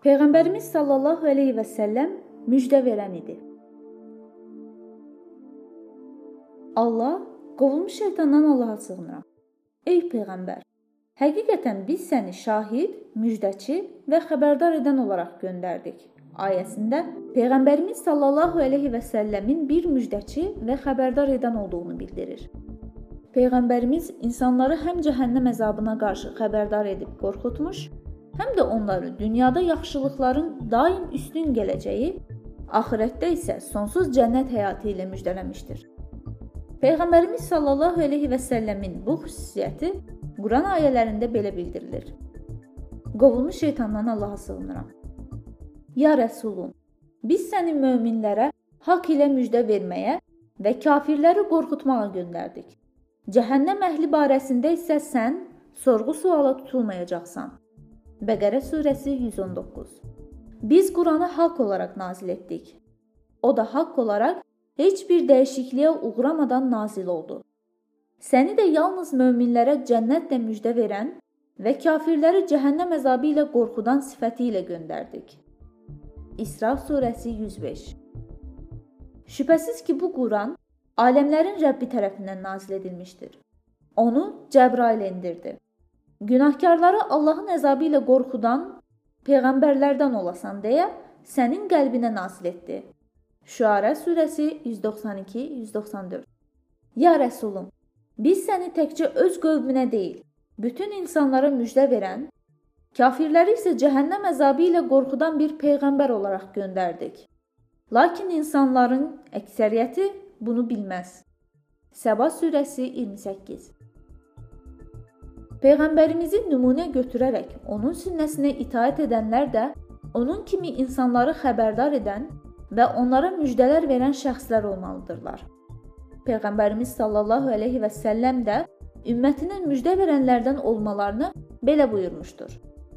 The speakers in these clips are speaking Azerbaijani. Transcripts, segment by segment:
Peyğəmbərimiz sallallahu əleyhi və səlləm müjdə verən idi. Allah, qovulmuş şeytandan Allaha sığınıram. Ey Peyğəmbər, həqiqətən biz səni şahid, müjdəçi və xəbərdar edən olaraq göndərdik. Ayəsində Peyğəmbərimiz sallallahu əleyhi və səlləmin bir müjdəçi və xəbərdar edən olduğunu bildirir. Peyğəmbərimiz insanları həm cəhənnəm əzabına qarşı xəbərdar edib qorxutmuş, həm də onları dünyada yaxşılıqların daim üstün gələcəyi, axirətdə isə sonsuz cənnət həyatı ilə müjdələmişdir. Peyğəmbərimiz sallallahu əleyhi və səlləmin bu xüsusiyyəti Quran ayələrində belə bildirilir. Qovulmuş şeytandan Allaha sığınıram. Ya Rəsulum, biz səni möminlərə haqq ilə müjdə verməyə və kafirləri qorxutmağa göndərdik. Cəhənnəm əhli barəsində isə sən sorğu-suala tutulmayacaqsan. Bəqərə surəsi 119. Biz Quranı haqq olaraq nazil etdik. O da haqq olaraq heç bir dəyişikliyə uğramadan nazil oldu. Səni də yalnız möminlərə cənnətlə müjdə verən və kafirləri cəhənnəm əzabı ilə qorxudan sifəti ilə göndərdik. İsra surəsi 105. Şübhəsiz ki, bu Quran aləmlərin Rəbbi tərəfindən nazil edilmişdir. Onu Cəbrail endirdi. Günahkarları Allahın əzabı ilə qorxudan peyğəmbərlərdən olasan deyə sənin qəlbinə nazil etdi. Şüara surəsi 192-194. Ya Rəsulum, biz səni təkcə öz qövmünə deyil, bütün insanlara müjdə verən, kafirləri isə cəhənnəm əzabı ilə qorxudan bir peyğəmbər olaraq göndərdik. Lakin insanların əksəriyyəti bunu bilməz. Səba surəsi 28. Peyğəmbərimizi nümunə götürərək onun sünnəsinə itaat edənlər də onun kimi insanları xəbərdar edən və onlara müjdələr verən şəxslər olmalıdırlar. Peyğəmbərimiz sallallahu əleyhi və səlləm də ümmətinin müjdə verənlərdən olmalarını belə buyurmuşdur.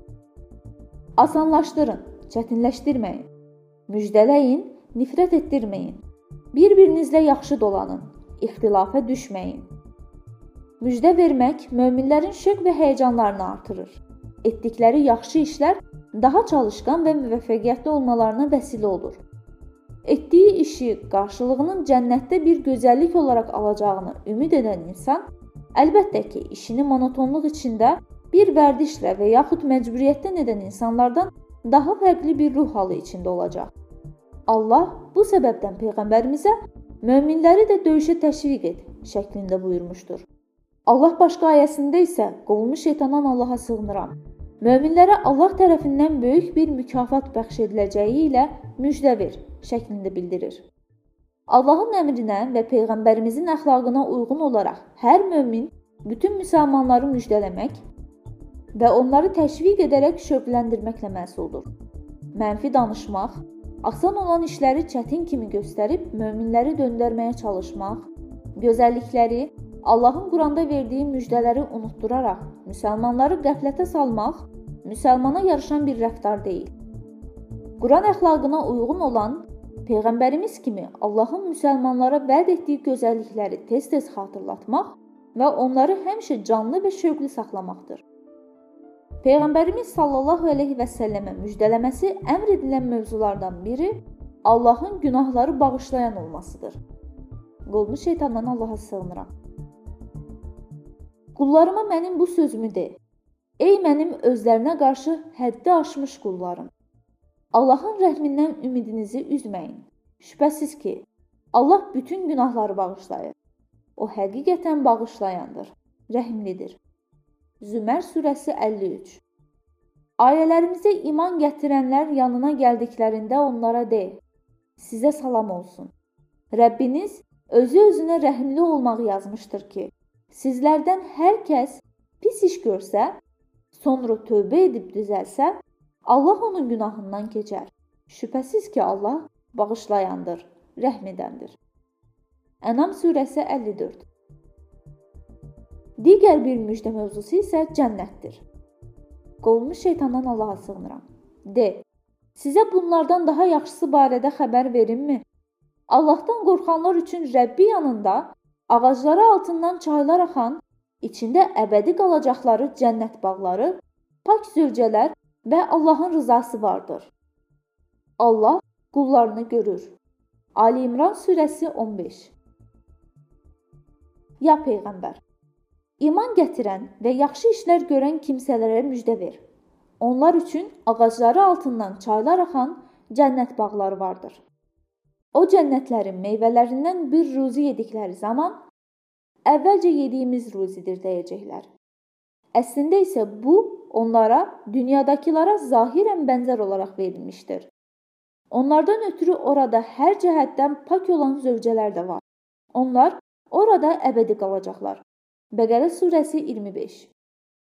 Asanlaşdırın, çətinləşdirməyin. Müjdələyin, nifrət etdirməyin. Bir-birinizlə yaxşı dolanın, ixtilafa düşməyin. Müjdə vermək möminlərin şövq və həyəcanlarını artırır. Etdikləri yaxşı işlər daha çalışqan və müvəffəqiyyətli olmalarına vəsilə olur. Etdiyi işi qarşılığının cənnətdə bir gözəllik olaraq alacağını ümid edən insan, əlbəttə ki, işini monotonluq içində bir vərdişlə və yaxud məcburiyyətdən edən insanlardan daha fərqli bir ruh halı içində olacaq. Allah bu səbəbdən Peyğəmbərimizə möminləri də döyüşə təşviq et şəklində buyurmuşdur. Allah başqa ayəsində isə qovulmuş şeytandan Allaha sığınıram. Möminlərə Allah tərəfindən böyük bir mükafat bəxş ediləcəyi ilə müjdə ver şəklində bildirir. Allahın əmrinə və Peyğəmbərimizin əxlaqına uyğun olaraq hər mömin bütün müsəlmanları müjdələmək və onları təşviq edərək şövqləndirməklə məsuldur. Mənfi danışmaq, asan olan işləri çətin kimi göstərib möminləri döndərməyə çalışmaq, gözəllikləri, Allahın Quranda verdiyi müjdələri unutduraraq müsəlmanları qəflətə salmaq müsəlmana yarışan bir rəftar deyil. Quran əxlaqına uyğun olan Peyğəmbərimiz kimi Allahın müsəlmanlara vəd etdiyi gözəllikləri tez-tez xatırlatmaq və onları həmişə canlı və şövqlü saxlamaqdır. Peyğəmbərimiz sallallahu əleyhi və səlləmə müjdələməsi əmr edilən mövzulardan biri Allahın günahları bağışlayan olmasıdır. Qovulmuş şeytandan Allaha sığınıram. Qullarıma mənim bu sözümü de. Ey mənim özlərinə qarşı həddi aşmış qullarım. Allahın rəhmindən ümidinizi üzməyin. Şübhəsiz ki, Allah bütün günahları bağışlayır. O həqiqətən bağışlayandır, rəhimlidir. Zümər surəsi 53. Ayələrimizə iman gətirənlər yanına gəldiklərində onlara de, sizə salam olsun. Rəbbiniz özü-özünə rəhimli olmağı yazmışdır ki, sizlərdən hər kəs pis iş görsə, sonra tövbə edib düzəlsə, Allah onun günahından keçər. Şübhəsiz ki, Allah bağışlayandır, rəhm edəndir. Ənam surəsi 54. Digər bir müjdə mövzusu isə cənnətdir. Qovulmuş şeytandan Allaha sığınıram. De, sizə bunlardan daha yaxşısı barədə xəbər verimmi? Allahdan qorxanlar üçün Rəbbi yanında ağacları altından çaylar axan, içində əbədi qalacaqları cənnət bağları, pak zövcələr və Allahın rızası vardır. Allah qullarını görür. Ali İmran surəsi 15. Ya Peyğəmbər, iman gətirən və yaxşı işlər görən kimsələrə müjdə ver. Onlar üçün ağacları altından çaylar axan cənnət bağları vardır. O cənnətlərin meyvələrindən bir ruzi yedikləri zaman, əvvəlcə yediyimiz ruzidir deyəcəklər. Əslində isə bu, onlara dünyadakılara zahirən bənzər olaraq verilmişdir. Onlardan ötürü orada hər cəhətdən pak olan zövcələr də var. Onlar orada əbədi qalacaqlar. Bəqərə surəsi 25.